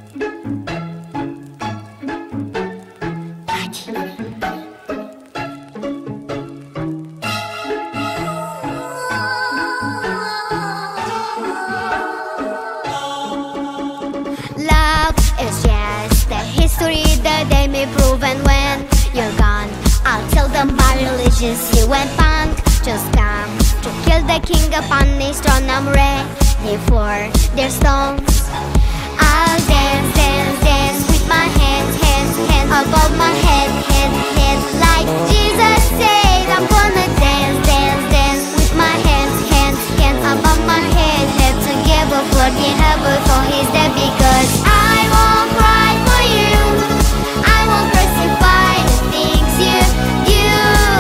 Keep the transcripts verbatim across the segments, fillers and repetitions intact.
Love is just the history that they may prove. And when you're gone, I'll tell them my religion's you and punk just come to kill the king upon his throne. I'm ready for their stones. I'll dance, dance, dance with my hands, hands, hands above my head, head, head. Like Jesus said, I'm gonna dance, dance, dance with my hands, hands, hands above my head, head. Together for the heaven for his death. Because I won't cry for you, I won't crucify the things you do.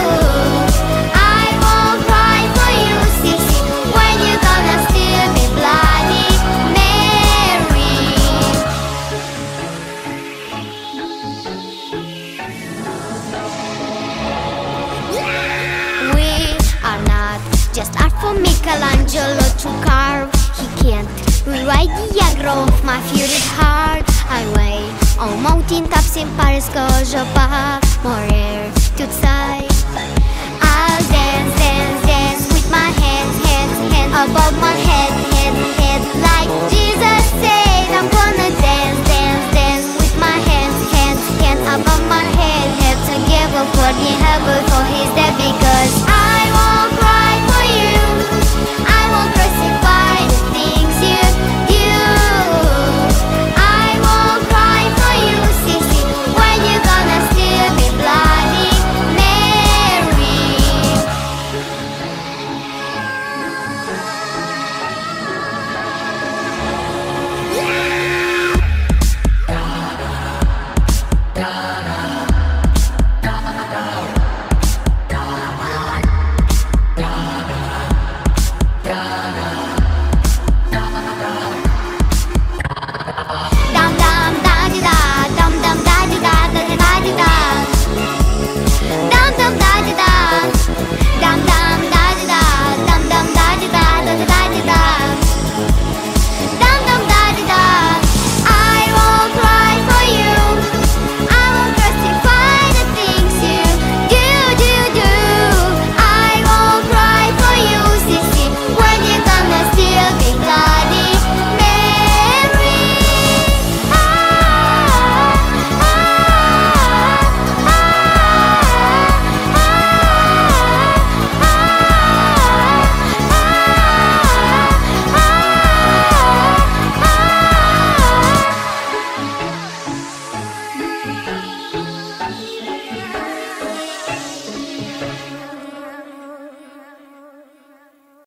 I won't cry for you, sissy, when you're gonna steal me, Bloody Mary. We are not just art for Michelangelo to carve. He can't rewrite the aggro of my furious heart. I weigh on mountain tops in Paris, cause je pas mourir toute seule. I'll dance, dance, dance with my hands, hands, hands above my head, head, head. Like Jesus said,